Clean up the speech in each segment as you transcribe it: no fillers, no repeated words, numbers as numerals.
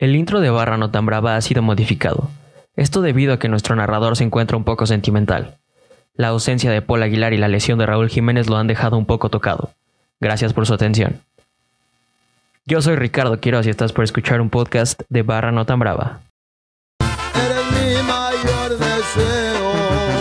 El intro de Barra no tan brava ha sido modificado. Esto debido a que nuestro narrador se encuentra un poco sentimental. La ausencia de Paul Aguilar y la lesión de Raúl Jiménez lo han dejado un poco tocado. Gracias por su atención. Yo soy Ricardo Quiroz y estás por escuchar un podcast de Barra no tan brava. Eres mi mayor deseo,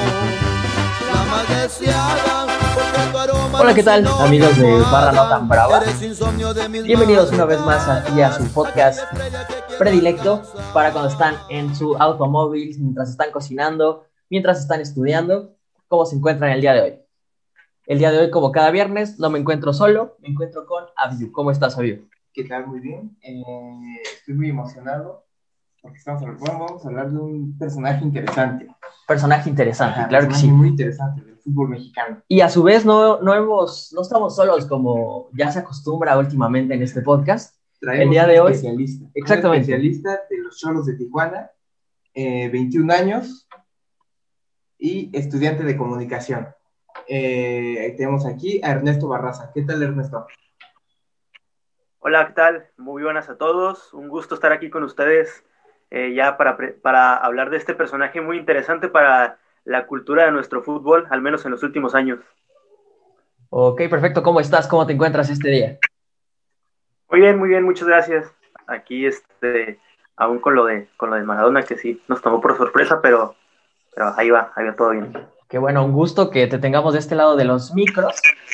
la más deseada, porque tu aroma. Hola, ¿qué tal, amigos de Barra no tan brava? Bienvenidos una vez más aquí a su podcast predilecto para cuando están en su automóvil, mientras están cocinando, mientras están estudiando. ¿Cómo se encuentran el día de hoy? El día de hoy, como cada viernes, no me encuentro solo, me encuentro con Abiu. ¿Cómo estás, Abiu? ¿Qué tal? Muy bien. Estoy muy emocionado porque vamos a hablar de un personaje interesante. Personaje interesante, Ajá, claro que sí. Muy interesante del fútbol mexicano. Y a su vez no estamos solos como ya se acostumbra últimamente en este podcast. Traemos el día de hoy, especialista. exactamente. Un especialista de los Cholos de Tijuana, 21 años y estudiante de comunicación. Tenemos aquí a Ernesto Barraza. ¿Qué tal, Ernesto? Hola, ¿qué tal? Muy buenas a todos. Un gusto estar aquí con ustedes ya para hablar de este personaje muy interesante para la cultura de nuestro fútbol, al menos en los últimos años. Ok, perfecto. ¿Cómo estás? ¿Cómo te encuentras este día? Muy bien, muchas gracias. Aquí aún con lo de Maradona, que sí nos tomó por sorpresa, pero ahí va todo bien. Qué bueno, un gusto que te tengamos de este lado de los micros.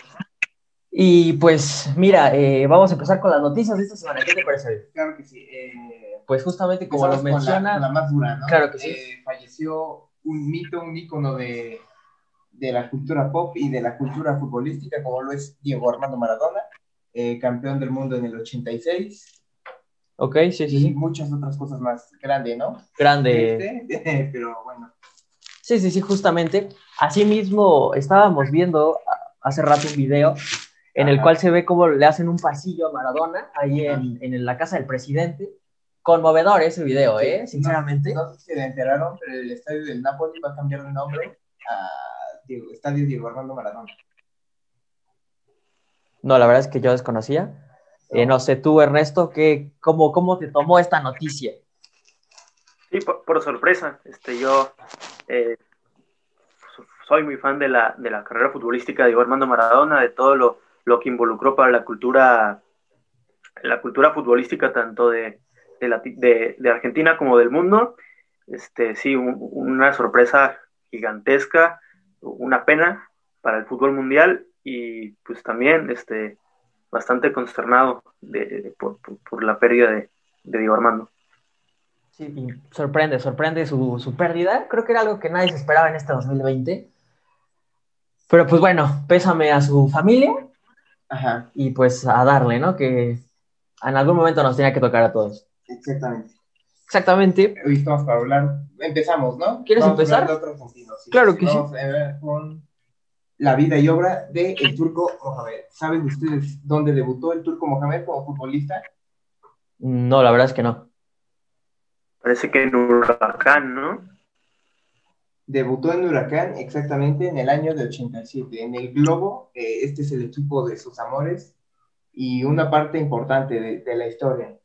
Y pues mira, vamos a empezar con las noticias de esta semana. ¿Qué te parece? Claro que sí. Pues justamente como lo menciona... Con la más dura, ¿no? Claro que sí. Falleció un mito, un ícono de la cultura pop y de la cultura futbolística, como lo es Diego Armando Maradona, campeón del mundo en el 86. Ok, sí. Y muchas otras cosas más. Grande, ¿no? Grande. Pero bueno. Sí, justamente. Asimismo, estábamos viendo hace rato un video en el cual se ve cómo le hacen un pasillo a Maradona ahí en la casa del presidente. Conmovedor ese video, sí, sinceramente. No sé si se enteraron, pero el estadio del Napoli va a cambiar de nombre a Estadio Diego Armando Maradona. No, la verdad es que yo desconocía. No sé, tú, Ernesto, ¿cómo te tomó esta noticia? Sí, por sorpresa. Yo soy muy fan de la carrera futbolística de Diego Armando Maradona, de todo lo que involucró para la cultura futbolística tanto de Argentina como del mundo. Sí, una sorpresa gigantesca, una pena para el fútbol mundial y pues también bastante consternado por la pérdida de Diego Armando. Sí, y sorprende su pérdida. Creo que era algo que nadie se esperaba en este 2020. Pero pues bueno, pésame a su familia. Ajá. Y pues a darle, ¿no? Que en algún momento nos tenía que tocar a todos. Exactamente. Hoy estamos para hablar. Empezamos, ¿no? ¿Quieres empezar? De otro argentino, sí. Claro que vamos a ver con la vida y obra de el Turco Mohamed. ¿Saben ustedes dónde debutó el Turco Mohamed como futbolista? No, la verdad es que no. Parece que en Huracán, ¿no? Debutó en Huracán exactamente en el año de 87. En el Globo, este es el equipo de sus amores y una parte importante de la historia.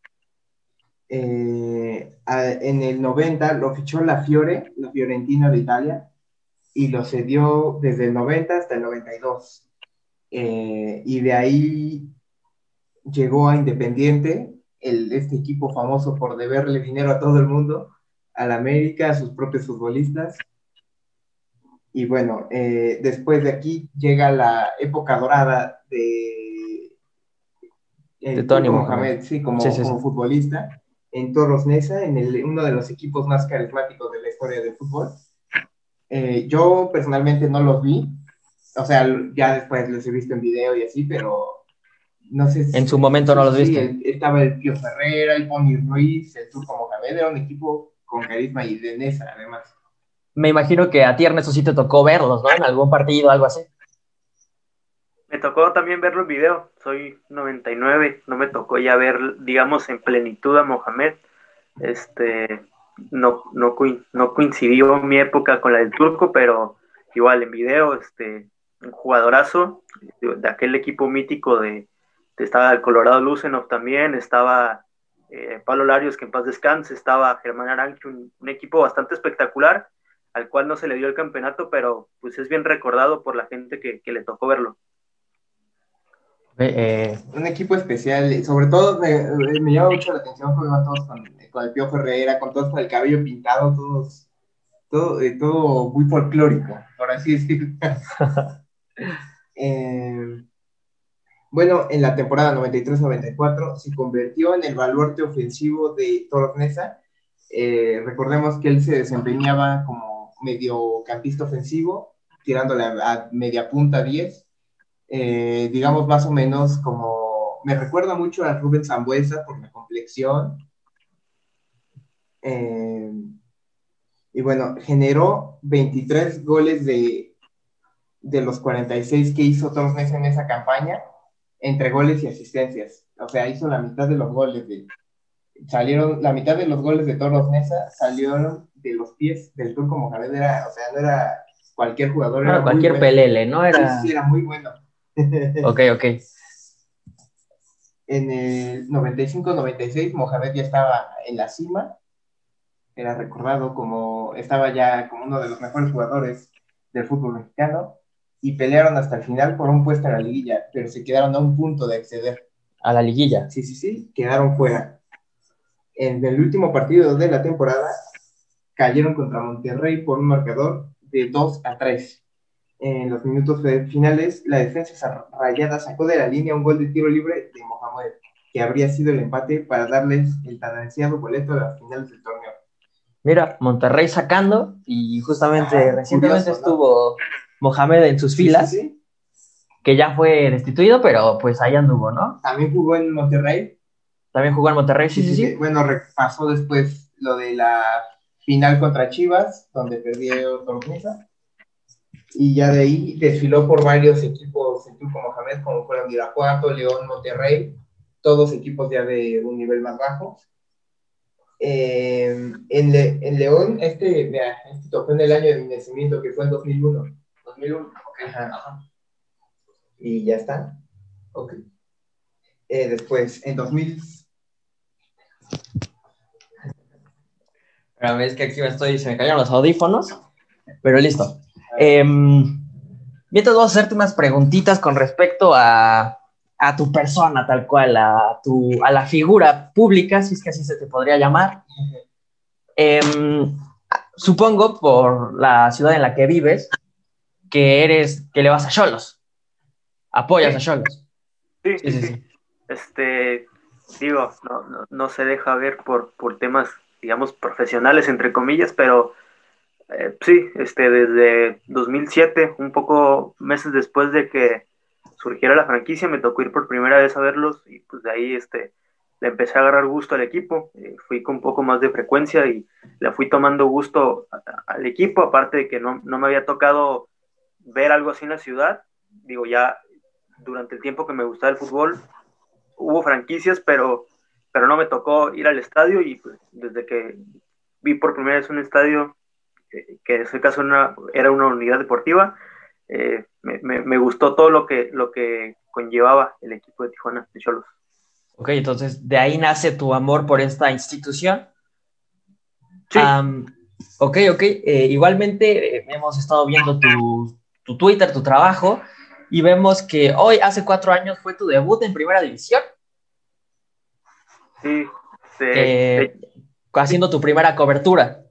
En el 90 lo fichó la Fiorentina de Italia, y lo cedió desde el 90 hasta el 92. Y de ahí llegó a Independiente, este equipo famoso por deberle dinero a todo el mundo, al América, a sus propios futbolistas. Y bueno, después de aquí llega la época dorada de Tony Mohamed. Sí, como futbolista, en Toros Neza, en uno de los equipos más carismáticos de la historia del fútbol. Yo personalmente no los vi, o sea, ya después los he visto en video y así, pero no sé si... En su momento no los viste. Estaba el Pío Ferreira, el Pony Ruiz, el Turco Mohamed, era un equipo con carisma y de Neza, además. Me imagino que a ti, Ernesto, sí te tocó verlos, ¿no? En algún partido, algo así. Me tocó también verlo en video, soy 99, no me tocó ya ver, digamos, en plenitud a Mohamed. No coincidió mi época con la del Turco, pero igual en video, un jugadorazo de aquel equipo mítico estaba el Colorado Lucenov también, estaba Pablo Larios, que en paz descanse, estaba Germán Aranque, un equipo bastante espectacular, al cual no se le dio el campeonato, pero pues es bien recordado por la gente que le tocó verlo. Un equipo especial, sobre todo me llama mucho la atención que iban todos con el Piojo Herrera, con todos con el cabello pintado, todo muy folclórico, por así decirlo. Bueno, en la temporada 93-94 se convirtió en el baluarte ofensivo de Toros Neza. Recordemos que él se desempeñaba como mediocampista ofensivo, tirándole a media punta 10. Digamos más o menos como, me recuerda mucho a Rubén Sambueza por la complexión, y bueno, generó 23 goles de los 46 que hizo Toros Neza en esa campaña, entre goles y asistencias. O sea, hizo la mitad de los goles la mitad de los goles de Toros Neza salieron de los pies del Turco Mohamed. O sea, no era cualquier jugador, No, era cualquier muy bueno. pelele, ¿no? Era... Sí, era muy bueno. Ok. En el 95-96 Mohamed ya estaba en la cima, era recordado estaba ya como uno de los mejores jugadores del fútbol mexicano, y pelearon hasta el final por un puesto en la liguilla, pero se quedaron a un punto de acceder. A la liguilla. Sí, quedaron fuera. En el último partido de la temporada cayeron contra Monterrey por un marcador de 2-3. En los minutos finales, la defensa rayada sacó de la línea un gol de tiro libre de Mohamed, que habría sido el empate para darles el tan ansiado boleto a las finales del torneo. Mira, Monterrey sacando, y justamente recientemente curioso, ¿no? Estuvo Mohamed en sus filas, Sí. Que ya fue destituido, pero pues ahí anduvo, ¿no? También jugó en Monterrey. También jugó en Monterrey, sí. Bueno, pasó después lo de la final contra Chivas, donde perdió Torneza. Y ya de ahí desfiló por varios equipos el Turco Mohamed, como fueron Irapuato, León, Monterrey, todos equipos ya de un nivel más bajo. En León, tocó en el año de mi nacimiento, que fue en 2001. 2001, ok. Ajá. Y ya está. Ok. Después, en 2000... Pero ves que aquí se me cayeron los audífonos, pero listo. Mientras vamos a hacerte unas preguntitas con respecto a tu persona, tal cual, a la figura pública, si es que así se te podría llamar. Supongo, por la ciudad en la que vives, que le vas a Xolos. Apoyas a Xolos. Sí. Digo, no se deja ver por temas, digamos, profesionales, entre comillas, pero sí, desde 2007, un poco meses después de que surgiera la franquicia, me tocó ir por primera vez a verlos, y pues de ahí le empecé a agarrar gusto al equipo. Fui con un poco más de frecuencia y le fui tomando gusto al equipo, aparte de que no me había tocado ver algo así en la ciudad. Digo, ya durante el tiempo que me gustaba el fútbol hubo franquicias, pero no me tocó ir al estadio, y pues, desde que vi por primera vez un estadio, que en ese caso era una unidad deportiva, me gustó todo lo que conllevaba el equipo de Tijuana, de Xolos. Ok, entonces de ahí nace tu amor por esta institución. Sí. Ok. Igualmente hemos estado viendo tu Twitter, tu trabajo, y vemos que hoy, hace 4 años, fue tu debut en Primera División. Sí. Haciendo tu primera cobertura.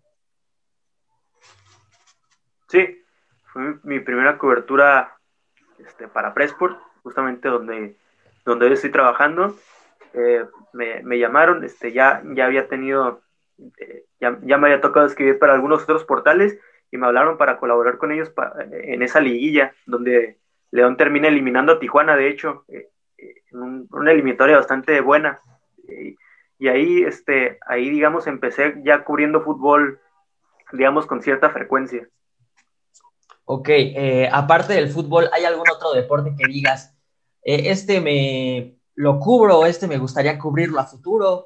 Sí, fue mi primera cobertura para Presport, justamente donde hoy estoy trabajando. Me llamaron, ya había tenido, ya me había tocado escribir para algunos otros portales, y me hablaron para colaborar con ellos en esa liguilla, donde León termina eliminando a Tijuana, de hecho, en una eliminatoria bastante buena. Y ahí, digamos, empecé ya cubriendo fútbol, digamos, con cierta frecuencia. Ok, aparte del fútbol, ¿hay algún otro deporte que digas, me lo cubro, me gustaría cubrirlo a futuro?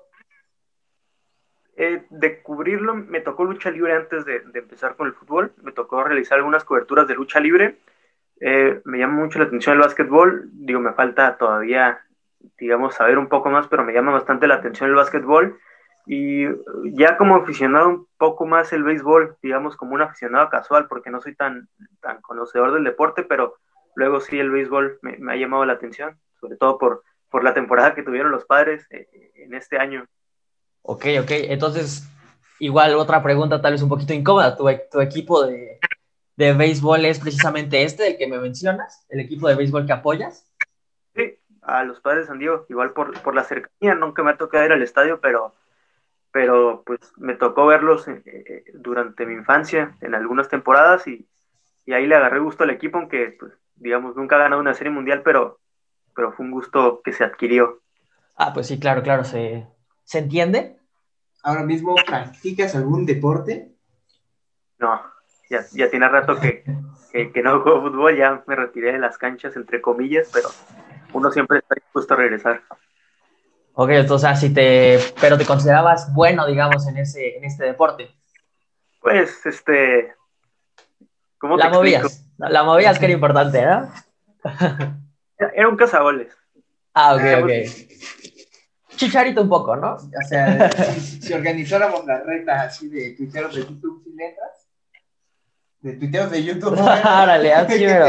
De cubrirlo, me tocó lucha libre antes de empezar con el fútbol. Me tocó realizar algunas coberturas de lucha libre. Me llama mucho la atención el básquetbol. Digo, me falta todavía digamos, saber un poco más, pero me llama bastante la atención el básquetbol. Y ya como aficionado un poco más el béisbol, digamos como un aficionado casual, porque no soy tan conocedor del deporte, pero luego sí el béisbol me ha llamado la atención, sobre todo por la temporada que tuvieron los Padres en este año. Ok, entonces, igual otra pregunta tal vez un poquito incómoda, ¿tu equipo de béisbol es precisamente del que me mencionas, el equipo de béisbol que apoyas? Sí, a los Padres de San Diego, igual por la cercanía, nunca me ha tocado ir al estadio, pero pues me tocó verlos durante mi infancia en algunas temporadas y ahí le agarré gusto al equipo, aunque pues, digamos nunca ha ganado una serie mundial, pero fue un gusto que se adquirió. Ah, pues sí, claro, ¿se entiende? ¿Ahora mismo practicas algún deporte? No, ya tiene rato que no juego fútbol, ya me retiré de las canchas, entre comillas, pero uno siempre está dispuesto a regresar. Ok, entonces, pero te considerabas bueno, digamos, en este deporte. Pues, ¿cómo te explico? La movías, que era importante, ¿no? Era un cazagoles. Ah, ok. Chicharito un poco, ¿no? O sea, si organizáramos la reta así de tuiteros de YouTube sin letras, de tuiteros de YouTube. Árale, así mero.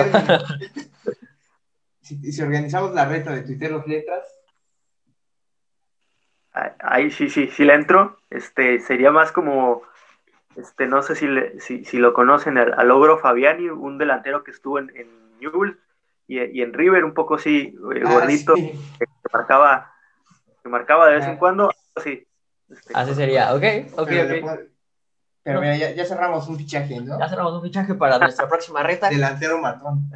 Si organizamos la reta de tuiteros letras. Ahí sí le entro. Sería más como, no sé si lo conocen, al Ogro Fabiani, un delantero que estuvo en Newell's y en River, un poco así, gordito, sí. que marcaba de vez en cuando. Sí. Así sería, ok. Pero mira, ya cerramos un fichaje, ¿no? Ya cerramos un fichaje para nuestra próxima reta. Delantero matón.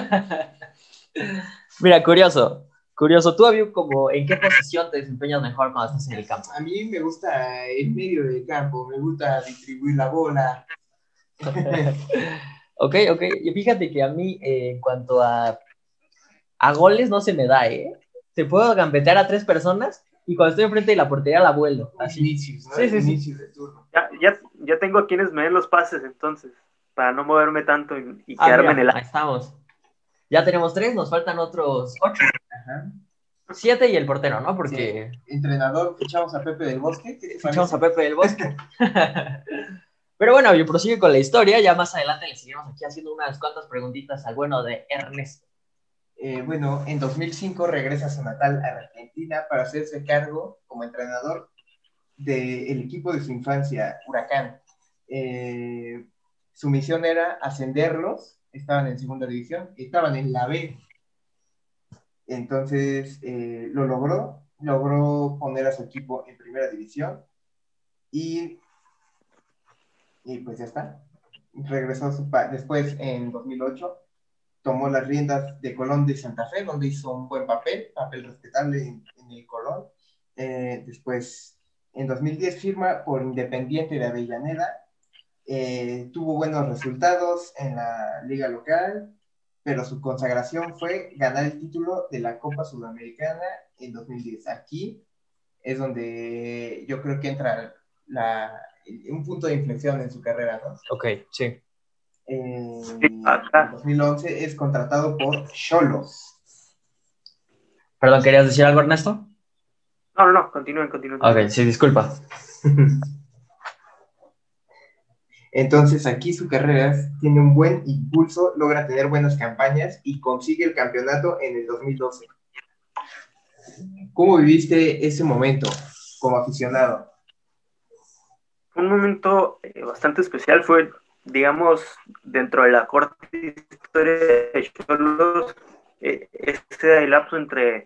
Mira, curioso. ¿Tú, Abiu, ¿en qué posición te desempeñas mejor cuando estás en el campo? A mí me gusta el medio del campo, me gusta distribuir la bola. Ok. Y fíjate que a mí, en cuanto a goles, no se me da, ¿eh? Te puedo gambetear a 3 personas y cuando estoy enfrente de la portería la vuelo. Así. Inicios, ¿no? Sí. Inicios de turno. Ya tengo a quienes me den los pases, entonces, para no moverme tanto y quedarme en el... Ahí estamos. Ya tenemos 3, nos faltan otros 8. Ajá. 7 y el portero, ¿no? Porque... Sí. Entrenador, fichamos a Pepe del Bosque. Fichamos a Pepe del Bosque. Pero bueno, yo prosigue con la historia. Ya más adelante le seguimos aquí haciendo unas cuantas preguntitas al bueno de Ernesto. Bueno, en 2005 regresa a su natal Argentina para hacerse cargo como entrenador del equipo de su infancia, Huracán. Su misión era ascenderlos, estaban en segunda división, estaban en la B. Entonces lo logró poner a su equipo en primera división y pues ya está. Regresó después en 2008. Tomó las riendas de Colón de Santa Fe, donde hizo un buen papel respetable en el Colón. Después, en 2010 firma por Independiente de Avellaneda. Tuvo buenos resultados en la liga local, pero su consagración fue ganar el título de la Copa Sudamericana en 2010. Aquí es donde yo creo que entra un punto de inflexión en su carrera, ¿no? Ok, sí. En 2011 es contratado por Xolos. Perdón, ¿querías decir algo, Ernesto? No, continúen. Ok, sí, disculpa. Entonces aquí su carrera tiene un buen impulso, logra tener buenas campañas y consigue el campeonato en el 2012. ¿Cómo viviste ese momento como aficionado? Un momento bastante especial, fue, digamos, dentro de la corta historia de Xolos, este lapso entre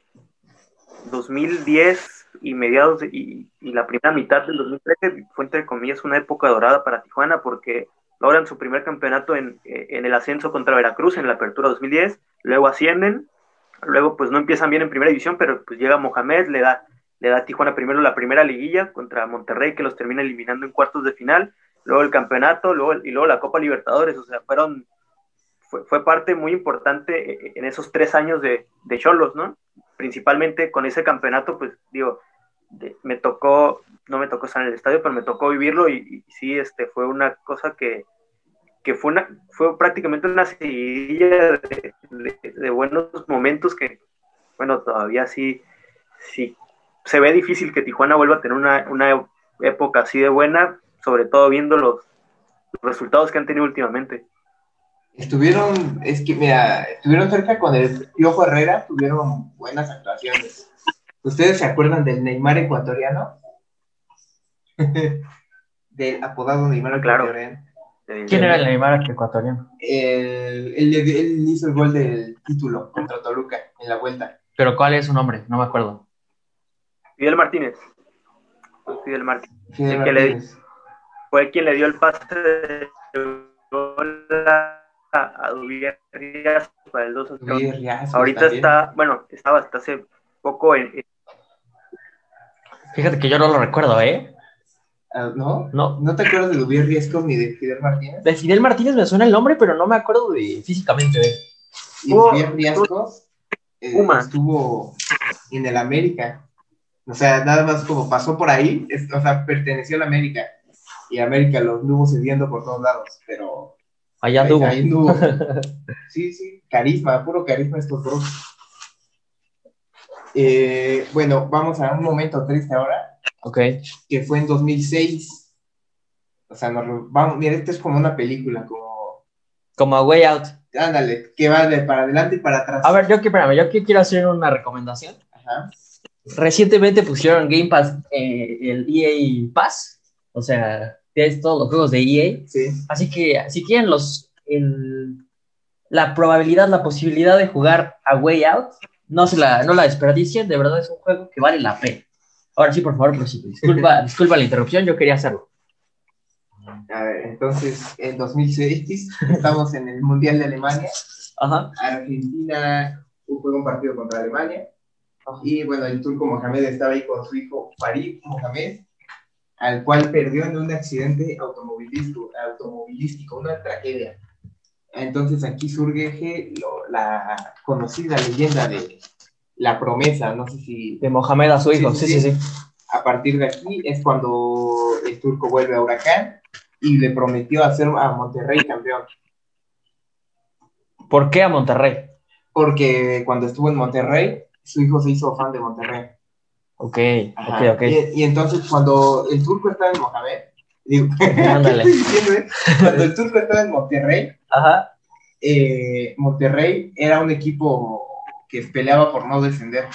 2010 y mediados y la primera mitad del 2013 fue, entre comillas, una época dorada para Tijuana, porque logran su primer campeonato en el ascenso contra Veracruz en la apertura 2010, luego ascienden, luego pues no empiezan bien en primera división, pero pues llega Mohamed, le da a Tijuana primero la primera liguilla contra Monterrey, que los termina eliminando en cuartos de final, luego el campeonato, luego la Copa Libertadores. O sea, fue parte muy importante en esos 3 años de Xolos, ¿no? Principalmente con ese campeonato, pues digo, no me tocó estar en el estadio, pero me tocó vivirlo y sí, fue una cosa que fue prácticamente una seguidilla de buenos momentos que, bueno, todavía sí sí, se ve difícil que Tijuana vuelva a tener una época así de buena, sobre todo viendo los resultados que han tenido últimamente. Estuvieron cerca con el Piojo Herrera, tuvieron buenas actuaciones. ¿Ustedes se acuerdan del Neymar ecuatoriano? Del apodado Neymar ecuatoriano. ¿Quién era el Neymar ecuatoriano? Él hizo el gol del título contra Toluca en la vuelta. ¿Pero cuál es su nombre? No me acuerdo. Fidel Martínez. Fue quien le dio el pase de gol a Dubier Riascos para el 2-0. Ahorita también estaba hasta hace poco Fíjate que yo no lo recuerdo, ¿eh? ¿No? ¿No te acuerdas de Dubier Riascos ni de Fidel Martínez? De Fidel Martínez me suena el nombre, pero no me acuerdo físicamente de él. Y Dubier Riascos estuvo en el América. O sea, nada más como pasó por ahí, perteneció a la América. Y América lo anduvo cediendo por todos lados, pero... Allá anduvo. Ahí anduvo. Sí, carisma, puro carisma estos dos. Bueno, vamos a un momento triste ahora. Ok. Que fue en 2006. O sea, mira, esto es como una película, como A Way Out. Ándale, que va para adelante y para atrás. A ver, yo quiero hacer una recomendación. Ajá. Recientemente pusieron Game Pass, el EA Pass, o sea, tienes todos los juegos de EA. Sí. Así que si quieren la posibilidad de jugar A Way Out, no la desperdicien, de verdad es un juego que vale la pena. Ahora sí, por favor, disculpa la interrupción, yo quería hacerlo. A ver, entonces, en 2006 estamos en el Mundial de Alemania. Ajá. Argentina jugó un partido contra Alemania. Y bueno, el turco Mohamed estaba ahí con su hijo Farid Mohamed, al cual perdió en un accidente automovilístico, una tragedia. Entonces aquí surge la conocida leyenda de la promesa, no sé si... De Mohamed a su hijo, sí. A partir de aquí es cuando el turco vuelve a Huracán y le prometió hacer a Monterrey campeón. ¿Por qué a Monterrey? Porque cuando estuvo en Monterrey, su hijo se hizo fan de Monterrey. Ok. Y entonces cuando el turco estaba en Mohamed, ándale. Cuando el turco estaba en Monterrey, ajá. Monterrey era un equipo que peleaba por no descender.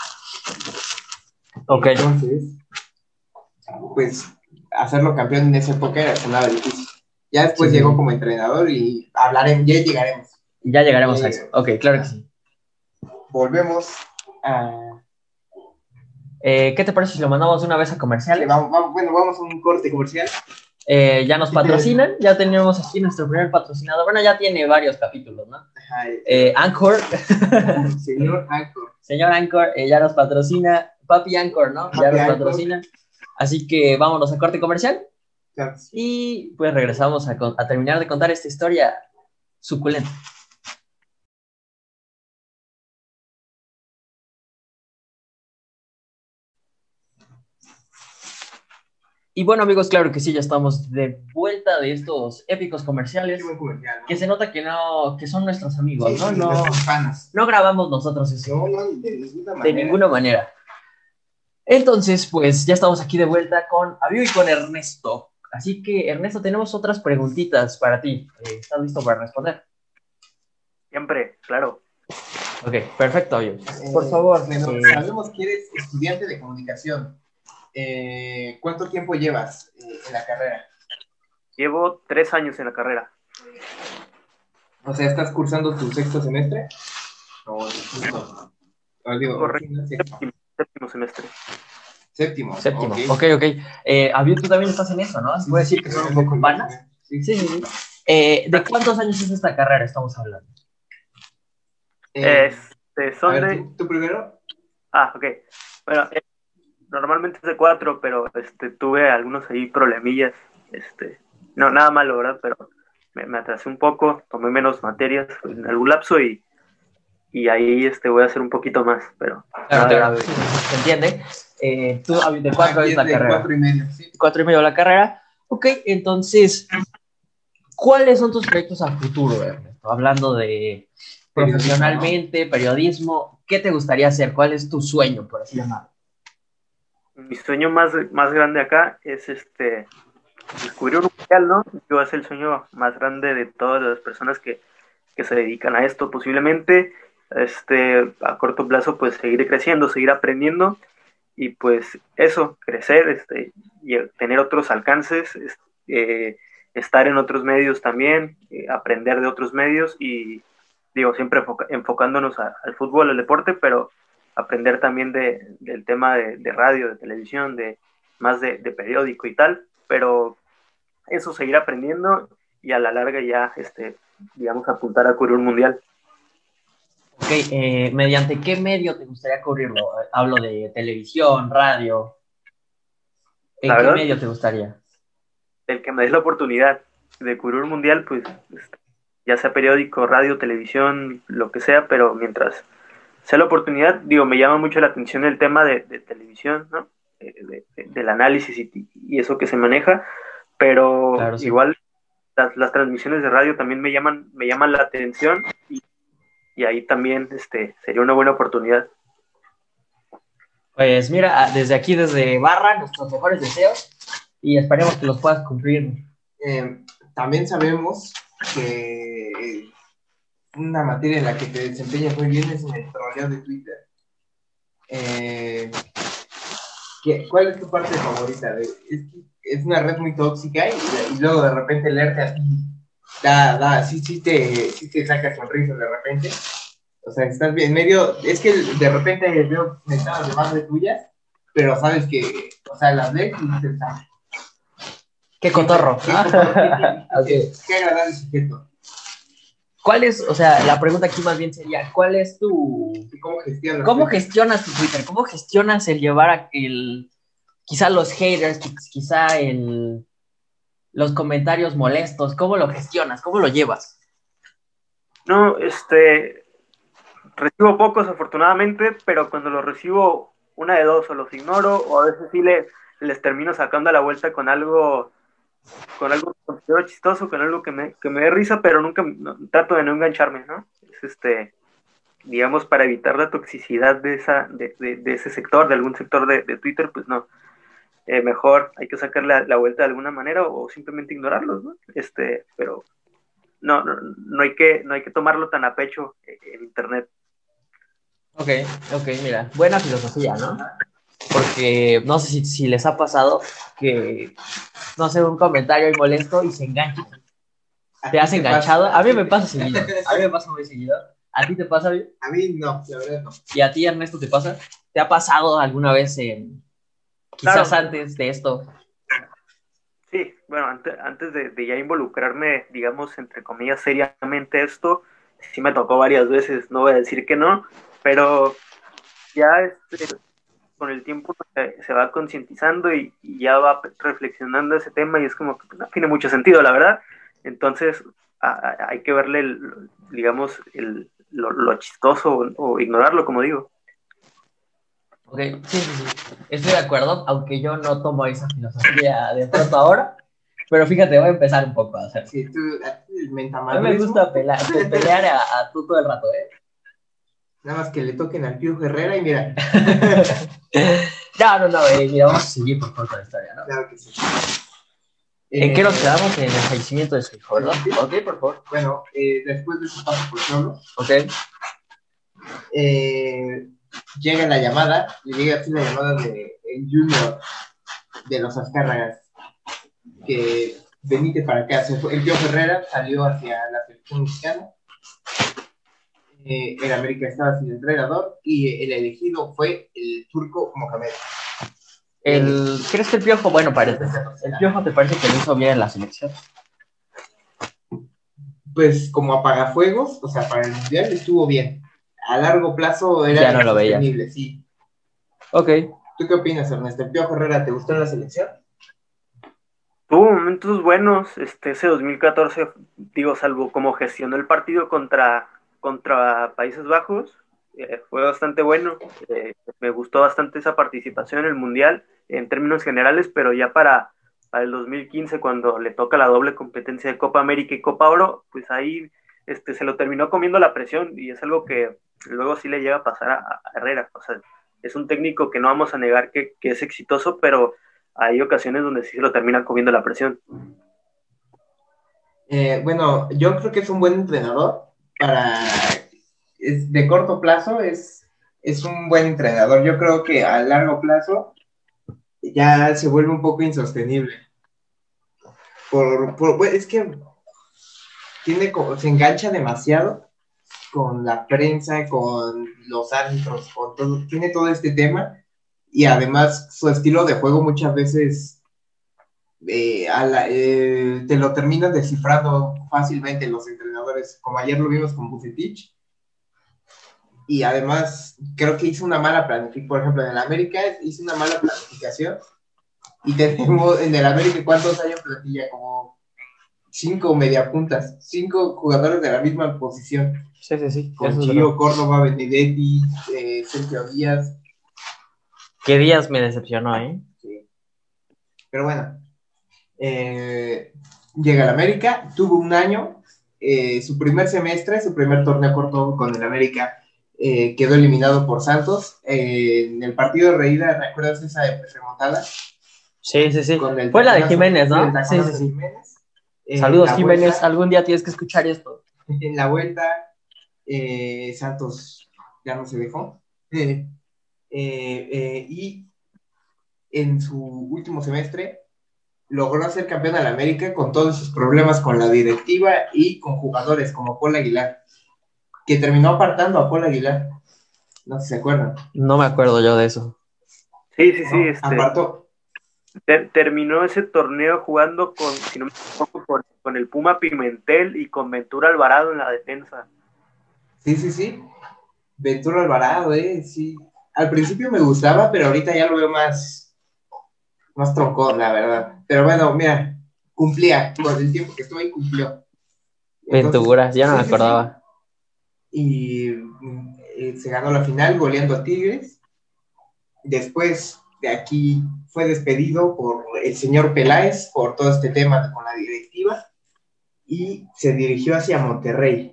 Ok. Entonces, pues, hacerlo campeón en esa época era nada difícil. Ya después llegó como entrenador y llegaremos. Ya llegaremos a eso. Ok, claro que sí. Volvemos a... ¿Qué te parece si lo mandamos una vez a comerciales? Vamos a un corte comercial. Ya nos patrocinan, ya tenemos aquí nuestro primer patrocinador. Bueno, ya tiene varios capítulos, ¿no? Ajá, Anchor. Señor Anchor. Señor Anchor, ya nos patrocina. Papi Anchor, ¿no? Ya nos patrocina. Así que vámonos a corte comercial. Claro. Y pues regresamos a terminar de contar esta historia suculenta. Y bueno, amigos, claro que sí, ya estamos de vuelta de estos épicos comerciales. Qué buen comercial, ¿no? Que se nota que son nuestros amigos, sí, ¿no? Sí, nuestros panas. No grabamos nosotros eso. No, de ninguna manera. De ninguna manera. Entonces, pues ya estamos aquí de vuelta con Abiu y con Ernesto. Así que, Ernesto, tenemos otras preguntitas para ti. ¿Estás listo para responder? Siempre, claro. Ok, perfecto, Abiu. Por favor. Sabemos que eres estudiante de comunicación. ¿Cuánto tiempo llevas en la carrera? Llevo 3 años en la carrera. O sea, ¿estás cursando tu sexto semestre? Correcto. Séptimo semestre. Séptimo. Ok. Abiu, tú también estás en eso, ¿no? ¿Se puede decir que son un poco panas? Sí. ¿De cuántos años es esta carrera estamos hablando? Son ver, ¿tú primero? Ok. Bueno, normalmente es de 4, pero tuve algunos ahí problemillas. No, nada malo, ¿verdad? Pero me atrasé un poco, tomé menos materias en algún lapso y ahí voy a hacer un poquito más, pero... Claro, se entiende. Tú, ¿de 4 es la carrera? 4 y medio, sí. 4 y medio la carrera. Ok, entonces, ¿cuáles son tus proyectos a futuro, Ernesto? Hablando de profesionalmente, periodismo, ¿qué te gustaría hacer? ¿Cuál es tu sueño, por así llamarlo? Mi sueño más grande acá es descubrir un mundial, ¿no? Yo es el sueño más grande de todas las personas que se dedican a esto. Posiblemente a corto plazo pues seguir creciendo, seguir aprendiendo y pues eso, crecer y tener otros alcances, estar en otros medios también, aprender de otros medios y digo, siempre enfocándonos al fútbol, al deporte, pero aprender también del tema de radio, de televisión, más de periódico y tal, pero eso, seguir aprendiendo y a la larga ya, digamos, apuntar a cubrir un mundial. Ok, ¿mediante qué medio te gustaría cubrirlo? Hablo de televisión, radio. ¿En qué medio te gustaría? El que me des la oportunidad de cubrir un mundial, pues, ya sea periódico, radio, televisión, lo que sea, pero mientras sea la oportunidad, digo, me llama mucho la atención el tema de televisión, ¿no? Del análisis y eso que se maneja, pero claro, sí. Igual las transmisiones de radio también me llaman la atención y ahí también sería una buena oportunidad. Pues mira, desde aquí, desde Barra, nuestros mejores deseos y esperemos que los puedas cumplir. También sabemos que una materia en la que te desempeñas muy bien es en el troleo de Twitter. ¿Cuál es tu parte favorita? Es una red muy tóxica y luego de repente leerte así sí te saca sonrisas de repente. O sea, estás bien medio, es que de repente veo mentadas de madre tuyas, pero sabes que, o sea, las lees y dices, ¡qué cotorro! Qué agradable sujeto. ¿Cuál es, o sea, la pregunta aquí más bien sería, ¿cuál es ¿Cómo gestionas tu Twitter? ¿Cómo gestionas el llevar quizá los haters, quizá los comentarios molestos? ¿Cómo lo gestionas? ¿Cómo lo llevas? No, recibo pocos afortunadamente, pero cuando los recibo, una de dos, o los ignoro, o a veces sí les termino sacando a la vuelta con algo que considero chistoso, con algo que me dé risa, pero nunca trato de no engancharme, ¿no? Es digamos, para evitar la toxicidad de ese sector, de algún sector de Twitter, pues no. Mejor hay que sacarle la vuelta de alguna manera o simplemente ignorarlos, ¿no? Pero no hay que tomarlo tan a pecho en internet. Ok, mira, buena filosofía, ¿no? Porque no sé si les ha pasado que, no sé, un comentario molesto y se engancha. ¿Te has enganchado? A mí me pasa seguido. A mí me pasa muy seguido. ¿A ti te pasa? A mí no, la verdad no. ¿Y a ti, Ernesto, te pasa? ¿Te ha pasado alguna vez quizás claro, antes de esto? Sí, bueno, antes de ya involucrarme, digamos, entre comillas, seriamente esto, sí me tocó varias veces, no voy a decir que no, pero ya con el tiempo se va concientizando y ya va reflexionando ese tema y es como que no tiene mucho sentido, la verdad. Entonces hay que verle, digamos, lo chistoso o ignorarlo, como digo. Ok, sí. Estoy de acuerdo, aunque yo no tomo esa filosofía de pronto ahora, pero fíjate, voy a empezar un poco a hacer. Sí, a mí me gusta pelear a tú todo el rato, Nada más que le toquen al Pío Herrera y mira. No, mira, vamos a seguir por favor con la historia, ¿no? Claro que sí. ¿En qué nos quedamos? En el fallecimiento de su hijo, ¿verdad? ¿Sí? Ok, por favor. Bueno, después de su paso por Cholo, llega la llamada, le llega así la llamada de el Junior de los Azcárragas, que venite para acá. El Pío Herrera salió hacia la selección mexicana. El América estaba sin entrenador y el elegido fue el turco Mohamed. ¿Crees que el Piojo, bueno, parece? ¿El Piojo te parece que lo hizo bien en la selección? Pues como apagafuegos, o sea, para el mundial estuvo bien. A largo plazo era ya no lo veía. Sí. Ok. ¿Tú qué opinas, Ernesto? ¿El Piojo Herrera te gustó en la selección? Tuvo momentos buenos, ese 2014, digo, salvo como gestionó el partido contra Países Bajos, fue bastante bueno, me gustó bastante esa participación en el Mundial en términos generales, pero ya para el 2015, cuando le toca la doble competencia de Copa América y Copa Oro, pues ahí se lo terminó comiendo la presión, y es algo que luego sí le llega a pasar a Herrera. O sea, es un técnico que no vamos a negar que es exitoso, pero hay ocasiones donde sí se lo termina comiendo la presión. Bueno, yo creo que es un buen entrenador de corto plazo, es un buen entrenador. Yo creo que a largo plazo ya se vuelve un poco insostenible. Es que se engancha demasiado con la prensa, con los árbitros, con todo, tiene todo este tema, y además su estilo de juego muchas veces te lo terminan descifrando fácilmente los entrenadores, como ayer lo vimos con Bucetich, y además creo que hizo una mala planificación. Por ejemplo, en el América hizo una mala planificación, y tenemos en el América, ¿cuántos hay en plantilla? Como 5 mediapuntas, 5 jugadores de la misma posición. Sí. Con Chio, Córdoba, Benedetti, Sergio Díaz. ¿Qué Díaz me decepcionó, Sí. Pero bueno, llega al América, tuvo un año, su primer semestre, su primer torneo corto con el América, quedó eliminado por Santos. En el partido de reída, ¿recuerdas esa remontada? Sí. Fue la de Jiménez, ¿no? Sí. Jiménez. Saludos, Jiménez. Vuelta, algún día tienes que escuchar esto. En la vuelta, Santos ya no se dejó. Y en su último semestre logró ser campeón al América con todos sus problemas con la directiva y con jugadores como Paul Aguilar, que terminó apartando a Paul Aguilar. No sé si se acuerdan. No me acuerdo yo de eso. Sí. Apartó. Terminó ese torneo jugando si no me equivoco, con el Puma Pimentel y con Ventura Alvarado en la defensa. Sí. Ventura Alvarado, sí. Al principio me gustaba, pero ahorita ya lo veo más troncón, la verdad. Pero bueno, mira, cumplía. Por el tiempo que estuve ahí, cumplió. Ventura, ya no me acordaba. Y se ganó la final goleando a Tigres. Después de aquí fue despedido por el señor Peláez por todo este tema con la directiva, y se dirigió hacia Monterrey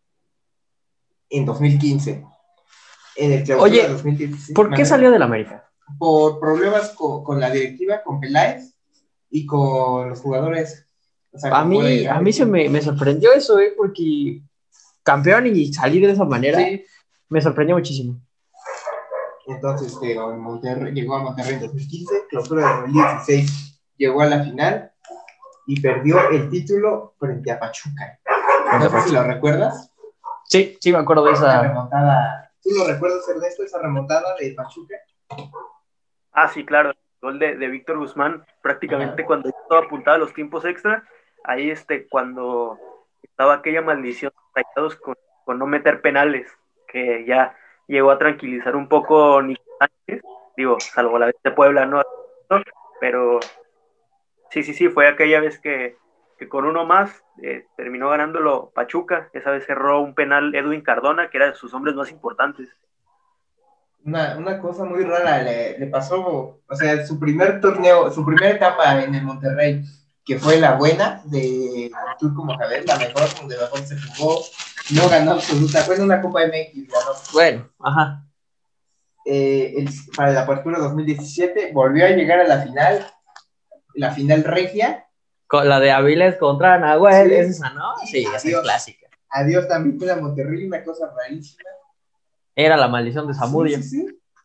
en 2015. En el clausura de 2016. ¿Por qué salió del América? Por problemas con la directiva, con Peláez y con los jugadores. O sea, a mí se me sorprendió eso, porque campeón y salir de esa manera, sí, me sorprendió muchísimo. Entonces llegó a Monterrey en 2015, clausura de 2016, llegó a la final y perdió el título frente a Pachuca. No sé si lo recuerdas. Sí, me acuerdo de esa remontada. ¿Tú lo recuerdas, Ernesto, esa remontada de Pachuca? Sí, claro, el gol de Víctor Guzmán, prácticamente cuando estaba apuntado a los tiempos extra, ahí cuando estaba aquella maldición de Rayados con no meter penales, que ya llegó a tranquilizar un poco Nico Sánchez, salvo la vez de Puebla, ¿no? Pero sí, fue aquella vez que con uno más terminó ganándolo Pachuca. Esa vez cerró un penal Edwin Cardona, que era de sus hombres más importantes. Una cosa muy rara le pasó, o sea, su primer torneo, su primera etapa en el Monterrey, que fue la buena de Turco Mohamed, la mejor, donde mejor se jugó, no ganó absoluta, fue en una Copa MX, ganó. Bueno, ajá. Para la apertura 2017 volvió a llegar a la final regia. Con la de Avilés contra Nahuel, sí, es esa, ¿no? Sí, esa es clásica. Adiós también fue la Monterrey, una cosa rarísima. Era la maldición de Zamudio. Sí.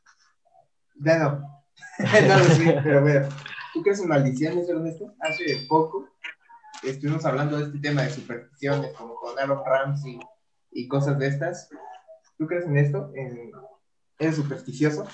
Ya no. No lo sé, pero bueno. ¿Tú crees en maldiciones, Ernesto? Hace poco estuvimos hablando de este tema de supersticiones, como con Aaron Ramsey y cosas de estas. ¿Tú crees en esto? ¿Eres supersticioso?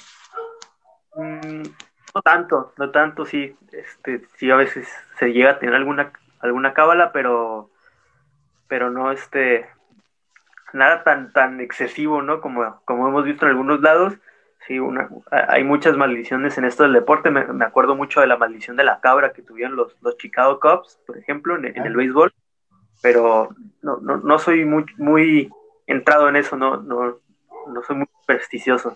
No tanto, sí. Sí, a veces se llega a tener alguna cábala, pero no nada tan excesivo, ¿no? Como hemos visto en algunos lados. Sí, hay muchas maldiciones en esto del deporte. Me acuerdo mucho de la maldición de la cabra que tuvieron los Chicago Cubs, por ejemplo, en el béisbol, pero no soy muy entrado en eso, no soy muy supersticioso.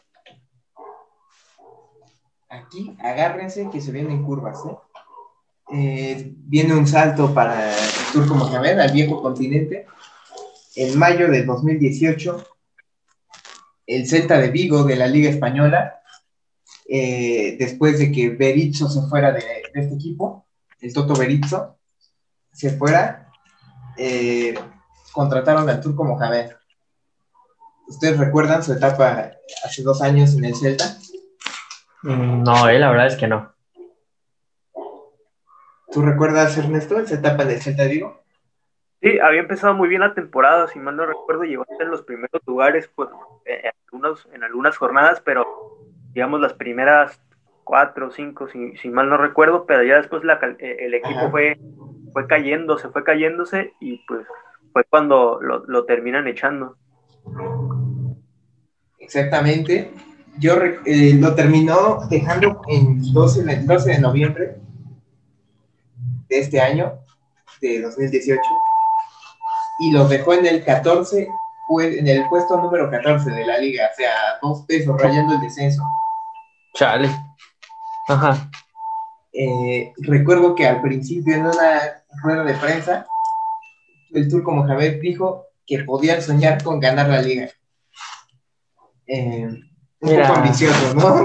Aquí, agárrense que se vienen curvas, viene un salto para el Turco Mohamed, al viejo continente. en mayo de 2018, el Celta de Vigo de la Liga Española, después de que Berizzo se fuera de este equipo, el Toto Berizzo se fuera, contrataron al Turco Mohamed. ¿Ustedes recuerdan su etapa hace 2 años en el Celta? No, la verdad es que no. ¿Tú recuerdas, Ernesto, esa etapa en el Celta de Vigo? Sí, había empezado muy bien la temporada, si mal no recuerdo, llegó a estar en los primeros lugares pues, en algunas jornadas, pero digamos las primeras 4 o 5, si mal no recuerdo, pero ya después el equipo fue cayéndose y pues fue cuando lo terminan echando. Exactamente. Lo terminó dejando el 12 de noviembre de este año, de 2018, y lo dejó en el 14, en el puesto número 14 de la liga, o sea, 2 pesos, rayando el descenso. Chale. Ajá. Recuerdo que al principio, en una rueda de prensa, el Turco Mohamed dijo que podían soñar con ganar la liga. Un poco ambicioso, ¿no?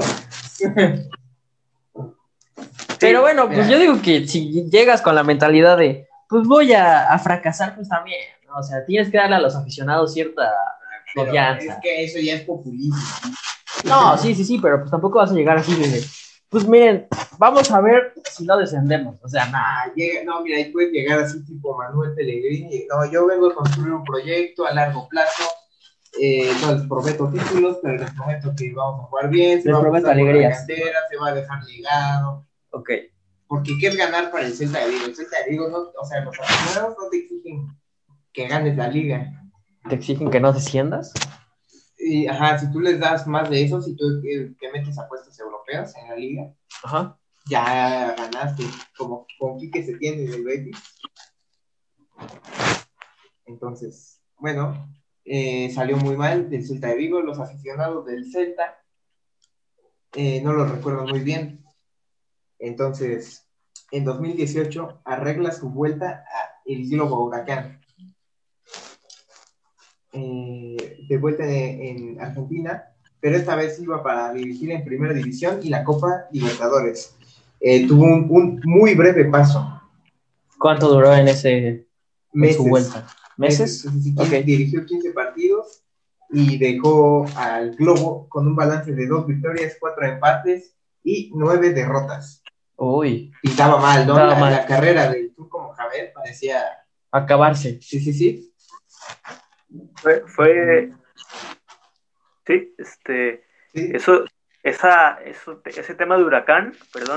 Pero bueno, pues yo digo que si llegas con la mentalidad de pues voy a fracasar, pues también, ¿no? O sea, tienes que darle a los aficionados cierta confianza. Es que eso ya es populismo. No, sí, pero pues tampoco vas a llegar así de, pues miren, vamos a ver si no descendemos, o sea, nada. No, mira, ahí puedes llegar así tipo Manuel Pellegrini. No, yo vengo a construir un proyecto a largo plazo. No les prometo títulos, pero les prometo que vamos a jugar bien. Les prometo alegrías. Se va a dejar legado. Ok. Porque ¿qué es ganar para el Celta de Vigo? El Celta de Vigo, no, o sea, los aficionados no te exigen que ganes la liga. ¿Te exigen que no desciendas? Y, si tú les das más de eso, si tú te metes a puestos europeos en la liga, ajá, ya ganaste, como con Quique Setién en el Betis. Entonces, bueno, salió muy mal del Celta de Vigo. Los aficionados del Celta no lo recuerdo muy bien. Entonces, en 2018 arregla su vuelta a el Globo Huracán. De vuelta en Argentina, pero esta vez iba para dirigir en Primera División y la Copa Libertadores. Tuvo un muy breve paso. ¿Cuánto duró en su vuelta? ¿Meses? Okay. Dirigió 15 partidos y dejó al Globo con un balance de 2 victorias, 4 empates y 9 derrotas. Uy. Pintaba mal, ¿no? La carrera del Turco Mohamed parecía acabarse. Sí. Sí, ese tema de Huracán,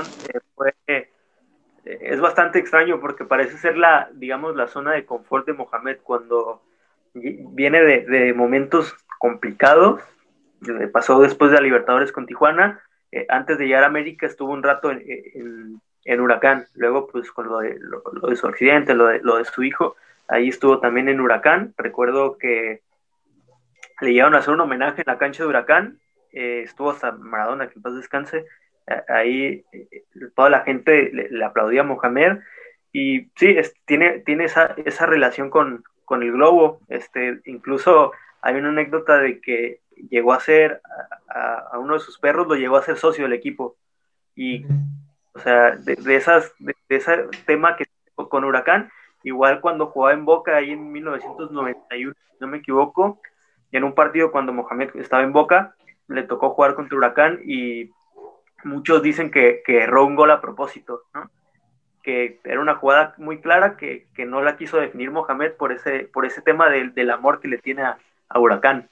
es bastante extraño porque parece ser la zona de confort de Mohamed cuando viene de momentos complicados. Pasó después de la Libertadores con Tijuana. Antes de llegar a América estuvo un rato en Huracán, luego pues con lo de su accidente, lo de su hijo, ahí estuvo también en Huracán. Recuerdo que le llegaron a hacer un homenaje en la cancha de Huracán, estuvo hasta Maradona, que en paz descanse, ahí toda la gente le aplaudía a Mohamed, y sí, tiene esa relación con el Globo. Incluso hay una anécdota de que llegó a ser a uno de sus perros, lo llegó a ser socio del equipo, y o sea, de ese tema que con Huracán, igual cuando jugaba en Boca ahí en 1991, si no me equivoco, y en un partido cuando Mohamed estaba en Boca, le tocó jugar contra Huracán y muchos dicen que erró un gol a propósito, ¿no? Que era una jugada muy clara que no la quiso definir Mohamed por ese tema del amor que le tiene a Huracán.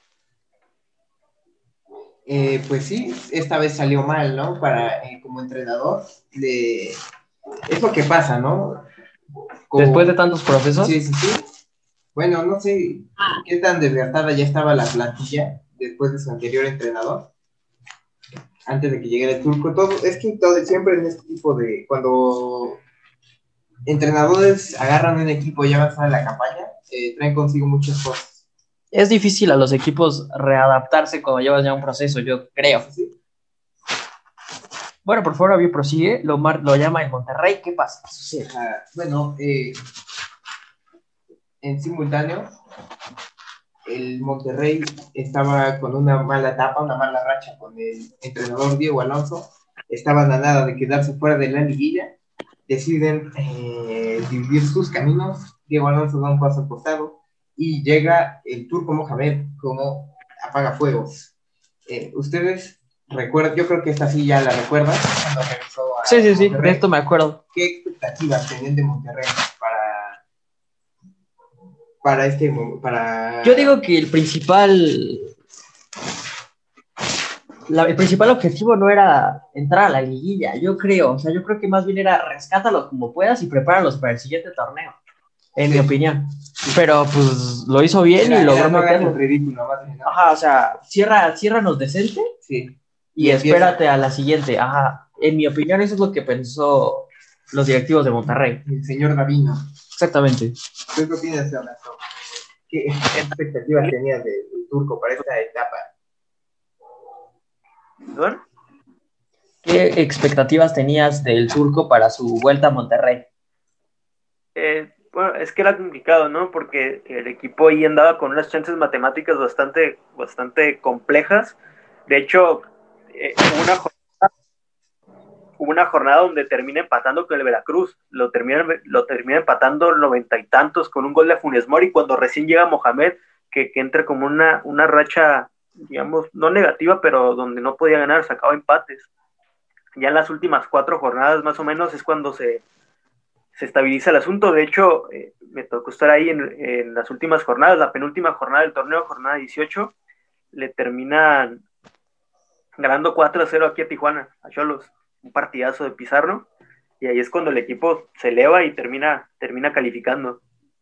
Pues sí, esta vez salió mal, ¿no? Como entrenador, es lo que pasa, ¿no? Después de tantos procesos. Sí. Bueno, no sé qué tan desgastada ya estaba la plantilla después de su anterior entrenador, antes de que llegara el Turco. Siempre en este tipo de, cuando entrenadores agarran un equipo y avanzan en la campaña, traen consigo muchas cosas. Es difícil a los equipos readaptarse cuando llevas ya un proceso, yo creo. ¿Sí? Bueno, por favor, Avi, prosigue. Lo llama el Monterrey. ¿Qué pasa? Bueno, en simultáneo, el Monterrey estaba con una mala etapa, una mala racha con el entrenador Diego Alonso, estaban a nada de quedarse fuera de la liguilla, deciden dividir sus caminos, Diego Alonso da un paso al costado y llega el Turco Mohamed como apagafuegos. Ustedes recuerdan, yo creo que esta sí ya la recuerdan, cuando regresó a Sí, de Monterrey. esto me acuerdo. ¿Qué expectativas tenían de Monterrey para Yo digo que el principal objetivo no era entrar a la liguilla, yo creo. O sea, yo creo que más bien era rescátalos como puedas y prepáralos para el siguiente torneo, en mi opinión. Pero pues lo hizo bien y logró no hagas meterlo. el ridículo, más bien, ¿no? Ajá, o sea, ciérranos decente Sí. y espérate a la siguiente. Ajá, en mi opinión eso es lo que pensó los directivos de Monterrey. El señor Davino. Exactamente. ¿Tú qué opinas, Ernesto? ¿Qué expectativas tenías del Turco para esta etapa? ¿Perdón? ¿Qué expectativas tenías del Turco para su vuelta a Monterrey? Bueno, es que era complicado, ¿no? Porque el equipo ahí andaba con unas chances matemáticas bastante complejas. De hecho, hubo una jornada donde termina empatando con el Veracruz. Lo termina empatando 90 y tantos con un gol de Funes Mori cuando recién llega Mohamed, que entra como una racha, digamos, no negativa, pero donde no podía ganar, sacaba empates. Ya en las últimas 4 jornadas más o menos es cuando se estabiliza el asunto. De hecho, me tocó estar ahí en las últimas jornadas, la penúltima jornada del torneo, jornada 18, le terminan ganando 4-0 aquí a Tijuana, a Xolos, un partidazo de Pizarro, y ahí es cuando el equipo se eleva y termina calificando.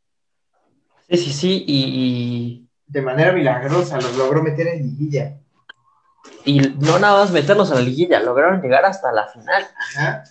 Sí, y De manera milagrosa los logró meter en liguilla. y no nada más meterlos a la liguilla, lograron llegar hasta la final. Ajá.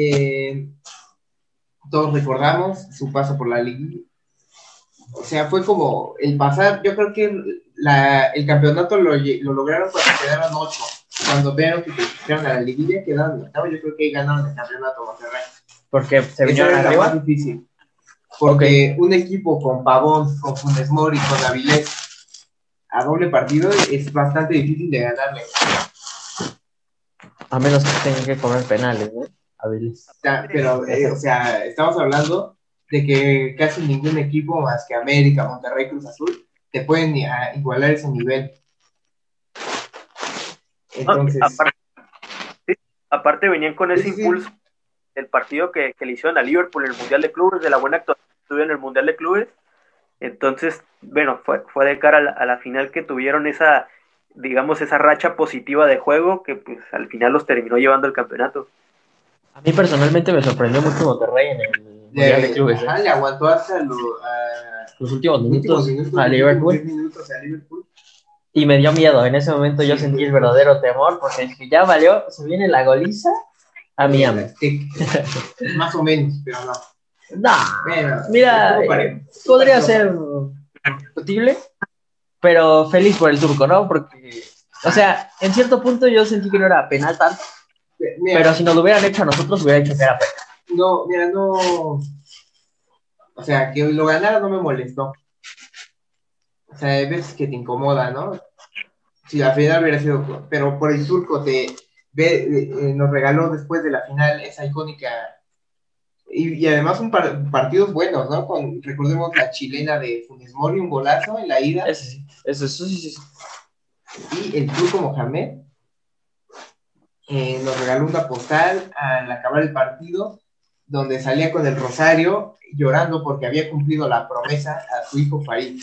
Todos recordamos su paso por la liguilla. O sea, fue como el pasar, yo creo que el campeonato lo lograron cuando quedaron 8. Cuando vieron que quedaron a la liguilla, quedaron 8. Yo creo que ahí ganaron el campeonato Monterrey. Porque se vinieron Esa es la arriba. más difícil. Porque un equipo con Pavón, con Funes Mori, con Avilés, a doble partido es bastante difícil de ganarle. A menos que tengan que comer penales, ¿no? Avilés. Pero, o sea, estamos hablando de que casi ningún equipo más que América, Monterrey, Cruz Azul te pueden igualar ese nivel. Entonces, aparte venían con ese impulso del partido que le hicieron a Liverpool en el Mundial de Clubes, de la buena actuación que tuvieron en el Mundial de Clubes. Entonces, bueno, fue de cara a la final que tuvieron esa, digamos, esa racha positiva de juego que pues al final los terminó llevando al campeonato. A mí personalmente me sorprendió mucho Monterrey en el Mundial de Clubes. Le aguantó hasta los últimos minutos a Liverpool. Y me dio miedo. En ese momento yo sentí el verdadero temor porque dije, ya valió, se viene la goliza a Miami. Más o menos, pero no. No, bueno, mira, podría ser discutible, pero feliz por el Turco, ¿no? Porque, o sea, en cierto punto yo sentí que no era penal tanto, pero si nos lo hubieran hecho a nosotros, hubiera hecho que era penal. No, mira, no. O sea, que lo ganara no me molestó. O sea, hay veces que te incomoda, ¿no? Si la final hubiera sido. Pero por el Turco nos regaló después de la final esa icónica. Y además son partidos buenos, ¿no? Recordemos la chilena de Funes Mori, un golazo en la ida. Eso sí. Y el Turco Mohamed nos regaló una postal al acabar el partido donde salía con el rosario llorando porque había cumplido la promesa a su hijo Farid.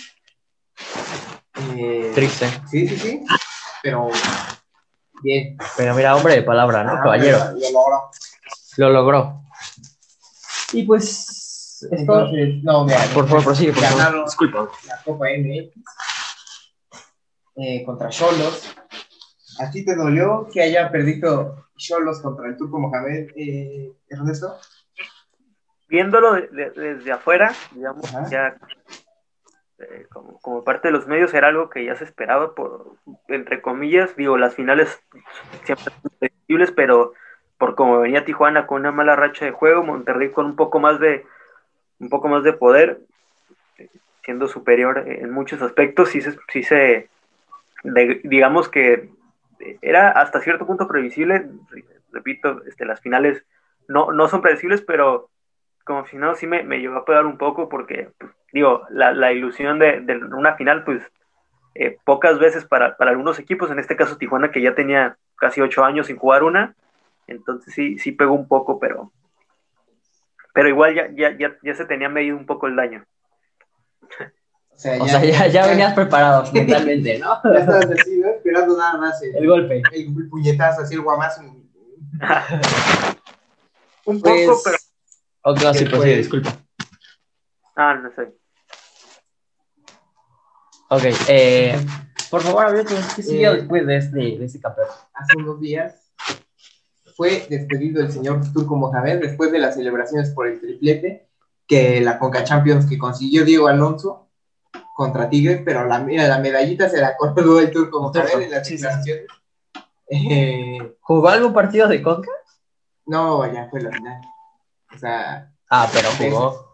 Triste. Sí, pero bien. Pero mira, hombre de palabra, ¿no? Caballero. Lo logró. Y pues... Entonces, no, mira, por favor, prosigue, por favor. ganaron Disculpa. la Copa MX contra Xolos. ¿A ti te dolió que haya perdido Xolos contra el Turco Mohamed, Ernesto? Viéndolo desde afuera, digamos, ya como parte de los medios era algo que ya se esperaba por, entre comillas, digo, las finales siempre son predecibles, pero por como venía Tijuana con una mala racha de juego, Monterrey con un poco más de poder, siendo superior en muchos aspectos, digamos que era hasta cierto punto previsible. Repito, las finales no son predecibles, pero como aficionado sí me llevó a pegar un poco porque, pues, digo, la ilusión de una final, pues, pocas veces para algunos equipos, en este caso Tijuana, que ya tenía casi 8 años sin jugar una, entonces sí pegó un poco, pero igual ya se tenía medido un poco el daño. O sea, ya venías preparado mentalmente, ¿no? Ya estabas así, ¿no? Esperando nada más el golpe. El puñetazo, así el guamazo. Un poco, pero... Ok, sí, pues sí, disculpa. No sé. Ok, por favor, Alberto, ¿qué siguió después de este campeón? Hace unos días fue despedido el señor Turco Mohamed después de las celebraciones por el triplete que la Conca Champions que consiguió Diego Alonso contra Tigres, pero la medallita se la colgó el Turco Mohamed en las declaraciones. ¿Jugó algún partido de Conca? No, ya fue la final. O sea... pero jugó.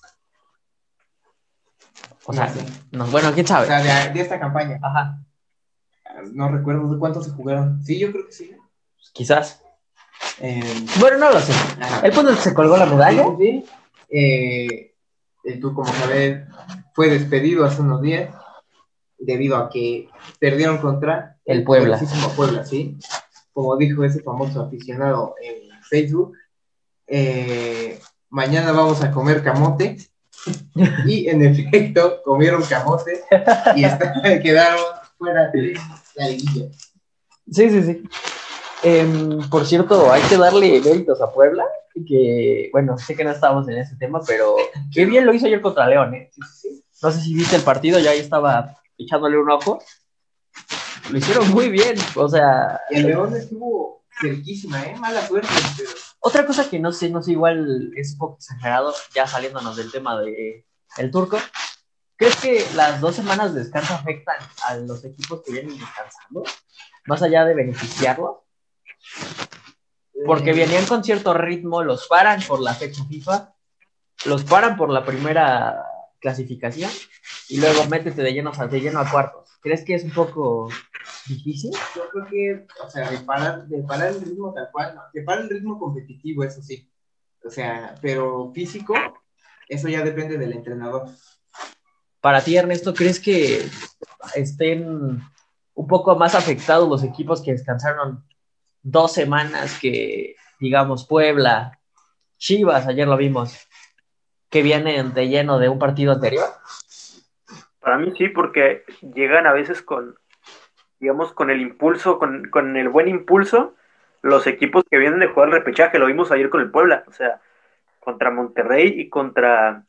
O sea, no, bueno, quién sabe. O sea, de esta campaña. Ajá. No recuerdo de cuántos se jugaron. Sí, yo creo que sí. Quizás. Bueno, no lo sé. El punto es que se colgó la medalla. Sí. El Turco Mohamed fue despedido hace unos días debido a que perdieron contra el Puebla. Puebla, sí. Como dijo ese famoso aficionado en Facebook, mañana vamos a comer camote. Y en efecto comieron camote y quedaron fuera de la liguilla. Sí. Por cierto, hay que darle méritos a Puebla, que bueno, sé que no estábamos en ese tema, pero qué bien lo hizo ayer contra León, ¿eh? Sí. No sé si viste el partido, yo ahí estaba echándole un ojo. Lo hicieron muy bien, o sea... El León estuvo cerquísima, mala suerte, pero... Otra cosa que no sé, igual es un poco exagerado, ya saliéndonos del tema de el Turco. ¿Crees que las 2 semanas de descanso afectan a los equipos que vienen descansando? Más allá de beneficiarlos. Porque venían con cierto ritmo, los paran por la fecha FIFA, los paran por la primera clasificación y luego métete de lleno a cuartos. ¿Crees que es un poco difícil? Yo creo que, o sea, de parar el ritmo tal cual, no, de parar el ritmo competitivo, eso sí. O sea, pero físico, eso ya depende del entrenador. Para ti, Ernesto, ¿crees que estén un poco más afectados los equipos que descansaron 2 semanas que, digamos, Puebla, Chivas, ayer lo vimos, que vienen de lleno de un partido anterior? Para mí sí, porque llegan a veces con el impulso, con el buen impulso, los equipos que vienen de jugar el repechaje. Lo vimos ayer con el Puebla, o sea, contra Monterrey y contra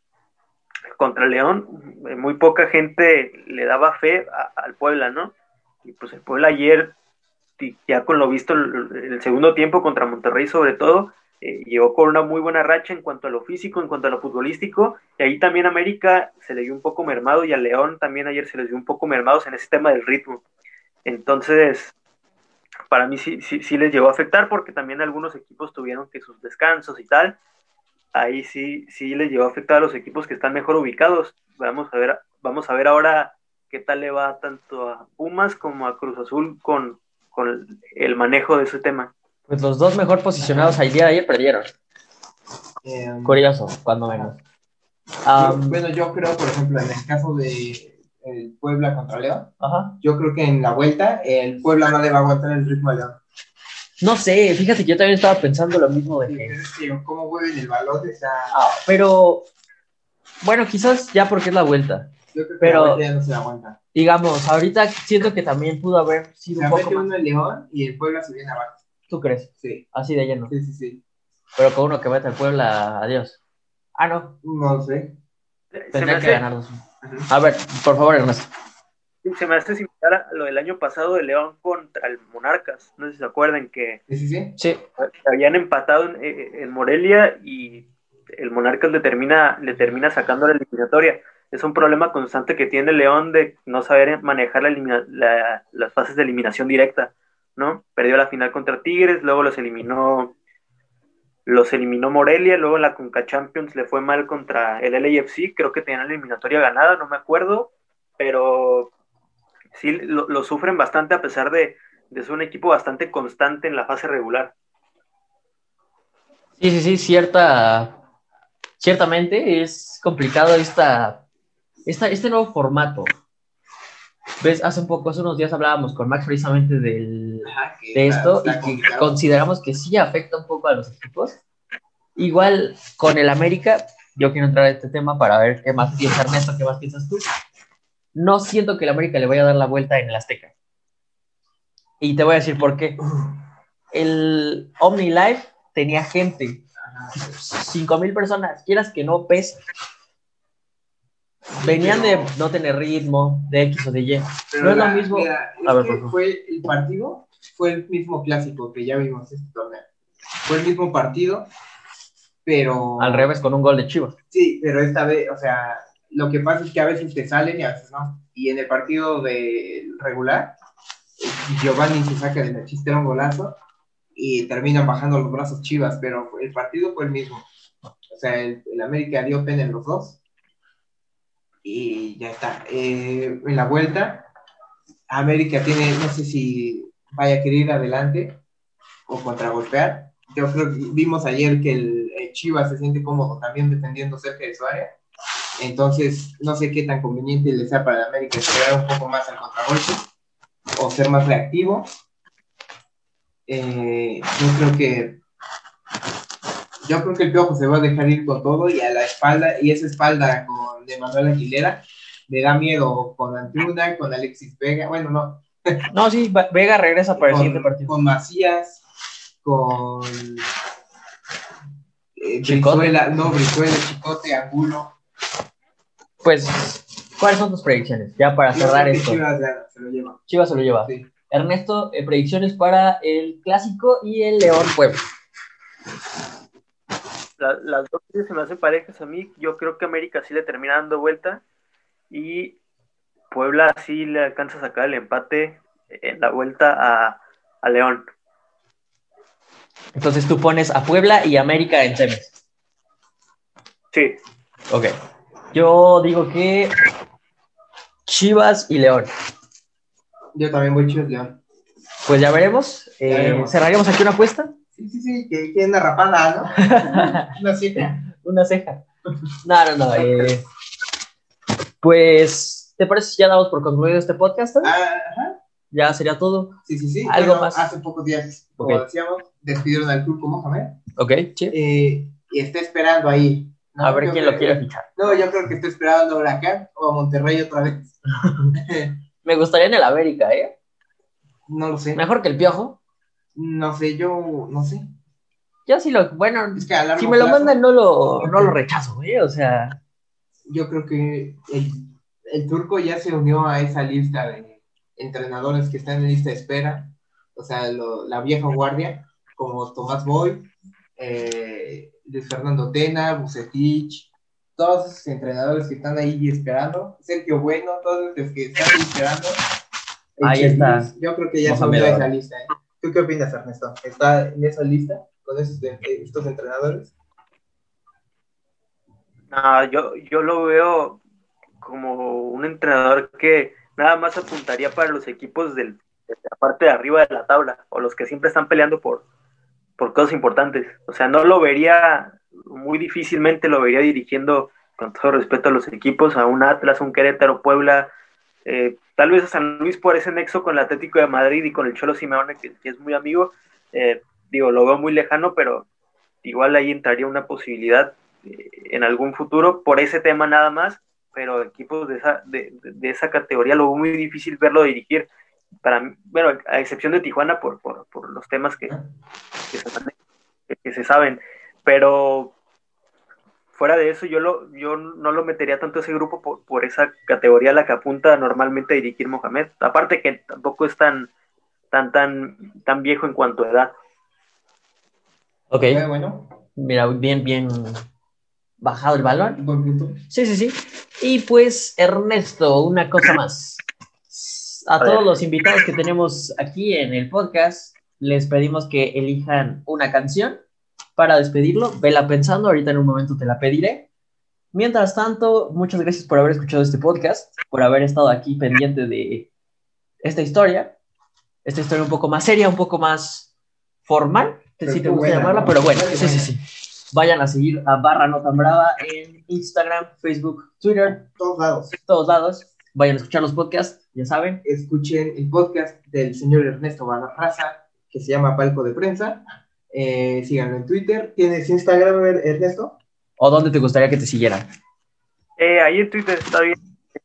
León, muy poca gente le daba fe al Puebla, ¿no? Y pues el Puebla ayer, ya con lo visto el segundo tiempo contra Monterrey sobre todo, llegó con una muy buena racha en cuanto a lo físico, en cuanto a lo futbolístico, y ahí también a América se le vio un poco mermado, y a León también ayer se les vio un poco mermados en ese tema del ritmo. Entonces, para mí sí les llegó a afectar, porque también algunos equipos tuvieron que sus descansos y tal. Ahí sí les llegó a afectar a los equipos que están mejor ubicados. Vamos a ver ahora qué tal le va tanto a Pumas como a Cruz Azul con el manejo de ese tema. Pues los 2 mejor posicionados al día de ayer perdieron. Curioso, cuando menos. Bueno, yo creo, por ejemplo, en el caso de el Puebla contra León, ajá, yo creo que en la vuelta el Puebla no le va a aguantar el ritmo a León. No sé, fíjate que yo también estaba pensando lo mismo de que... ¿Cómo mueven el balón? Pero, bueno, quizás ya porque es la vuelta. Yo creo que pero, la vuelta ya no se la aguanta. Digamos, ahorita siento que también pudo haber sido un poco más... uno el León y el Puebla se viene abajo. ¿Tú crees? Sí. Así de lleno. Sí. Pero con uno que mete al Puebla, adiós. No. No sé. Tendría que ganar 2-1. A ver, por favor, Ernesto. Se me hace similar a lo del año pasado de León contra el Monarcas. No sé si se acuerdan que Sí. habían empatado en Morelia y el Monarcas le termina sacando la eliminatoria. Es un problema constante que tiene León de no saber manejar las fases de eliminación directa, ¿no? Perdió la final contra Tigres, luego los eliminó los eliminó Morelia, luego en la Conca Champions le fue mal contra el LAFC, creo que tenían la eliminatoria ganada, no me acuerdo, pero sí lo sufren bastante a pesar de ser un equipo bastante constante en la fase regular. Sí, ciertamente es complicado este nuevo formato. ¿Ves? Hace unos días hablábamos con Max precisamente de esto y que consideramos que sí afecta un poco a los equipos. Igual con el América, yo quiero entrar a este tema para ver qué más piensa Ernesto, qué más piensas tú. No siento que el América le vaya a dar la vuelta en el Azteca. Y te voy a decir por qué. El OmniLife tenía gente, 5,000 personas, quieras que no, pesa. Venían de no tener ritmo, de X o de Y. Pero no es lo mismo. Mira, fue el partido, fue el mismo clásico que ya vimos este torneo. Fue el mismo partido, pero... Al revés, con un gol de Chivas. Sí, pero esta vez, o sea, lo que pasa es que a veces te salen y a veces no. Y en el partido de regular, Giovanni se saca de la chistera un golazo y terminan bajando los brazos Chivas, pero el partido fue el mismo. O sea, el América dio pena en los dos. Y ya está. En la vuelta, América tiene, no sé si vaya a querer ir adelante o contragolpear. Yo creo que vimos ayer que el Chivas se siente cómodo también defendiendo cerca de su área. Entonces, no sé qué tan conveniente le sea para el América esperar un poco más al contragolpe o ser más reactivo. Yo creo que el Piojo se va a dejar ir con todo y a la espalda, y esa espalda de Manuel Aguilera me da miedo con Antuna, con Alexis Vega, bueno, no. No, sí, Vega regresa para el siguiente partido. Con Macías, con Brizuela, Chicote, Angulo. Pues, ¿cuáles son tus predicciones? Ya para cerrar esto. Chivas se lo lleva. Sí. Ernesto, predicciones para el Clásico y el León Puebla. Las dos se me hacen parejas a mí. Yo creo que América sí le termina dando vuelta y Puebla sí le alcanza a sacar el empate en la vuelta a León. Entonces tú pones a Puebla y América en semis. Sí. Ok. Yo digo que Chivas y León. Yo también voy Chivas León. Pues ya veremos. ¿Cerraríamos aquí una apuesta? Sí, que es una rapada, ¿no? Una ceja. No. Pues, ¿te parece si ya damos por concluido este podcast? Ajá. Ya sería todo. Sí. ¿Algo más? Hace pocos días, como decíamos, despidieron al Turco Mohamed. Ok, sí. Y está esperando ahí. ¿No? A ver quién lo quiere fichar. No, yo creo que está esperando a Huracán o a Monterrey otra vez. Me gustaría en el América, ¿eh? No lo sé. ¿Mejor que el Piojo? No sé, yo no sé. Yo sí bueno, es que si me lo mandan no lo rechazo, ¿eh? O sea... Yo creo que el Turco ya se unió a esa lista de entrenadores que están en lista de espera. O sea, la vieja guardia, como Tomás Boy, Luis Fernando Tena, Bucetich, todos esos entrenadores que están ahí esperando, Sergio Bueno, todos los que están ahí esperando. Ahí está. Yo creo que ya se unió a esa lista. ¿Tú qué opinas, Ernesto? ¿Está en esa lista con estos entrenadores? No, yo lo veo como un entrenador que nada más apuntaría para los equipos de la parte de arriba de la tabla, o los que siempre están peleando por cosas importantes. O sea, no lo vería, muy difícilmente lo vería dirigiendo, con todo respeto a los equipos, a un Atlas, un Querétaro, Puebla, tal vez a San Luis por ese nexo con el Atlético de Madrid y con el Cholo Simeone, que es muy amigo. Lo veo muy lejano, pero igual ahí entraría una posibilidad en algún futuro por ese tema nada más, pero equipos de esa categoría lo veo muy difícil verlo dirigir, para mí, bueno, a excepción de Tijuana por los temas que se saben, pero fuera de eso yo no lo metería tanto a ese grupo por esa categoría a la que apunta normalmente a dirigir Mohamed, aparte que tampoco es tan viejo en cuanto a edad. Ok, bueno. Mira, bien bajado el balón. Buen punto. Sí. Y pues, Ernesto, una cosa más. A todos los invitados que tenemos aquí en el podcast, les pedimos que elijan una canción para despedirlo, vela pensando, ahorita en un momento te la pediré. Mientras tanto, muchas gracias por haber escuchado este podcast, por haber estado aquí pendiente de esta historia un poco más seria, un poco más formal, que sí te gusta llamarla, pero bueno, sí. Vayan a seguir a @notanbrava en Instagram, Facebook, Twitter, todos lados. Vayan a escuchar los podcasts, ya saben. Escuchen el podcast del señor Ernesto Barraza, que se llama Palco de Prensa. Síganlo en Twitter. ¿Tienes Instagram, Ernesto? ¿O dónde te gustaría que te siguieran? Ahí en Twitter está bien,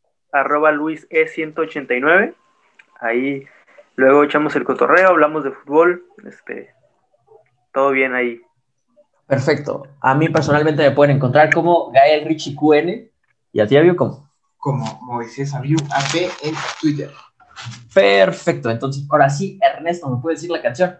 @LuisE189. Ahí luego echamos el cotorreo, hablamos de fútbol, todo bien ahí. Perfecto. A mí personalmente me pueden encontrar como Gael Richie QN. ¿Y a ti, Abiu, cómo? Como Moisés Abiu AP en Twitter. Perfecto. Entonces, ahora sí, Ernesto, ¿me puedes decir la canción?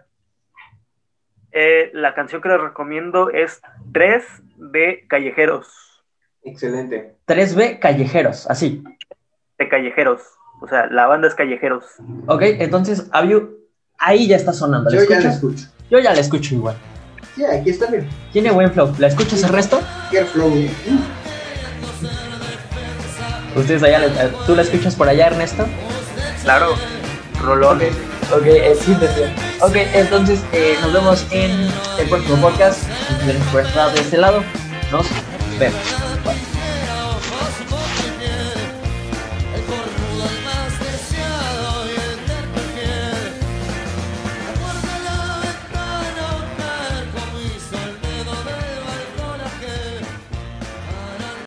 La canción que les recomiendo es 3B Callejeros. Excelente. 3B Callejeros, así. De Callejeros. O sea, la banda es Callejeros. Ok, entonces, Abiu, ahí ya está sonando. Yo ya la escucho. Yo ya la escucho igual. Sí, aquí está bien. Tiene buen flow. ¿La escuchas, Ernesto? Qué flow. Ustedes allá, ¿tú la escuchas por allá, Ernesto? Claro, rolón. Ok, sí, ok, entonces nos vemos en el próximo podcast. Por estar de este lado. Nos vemos. Bye.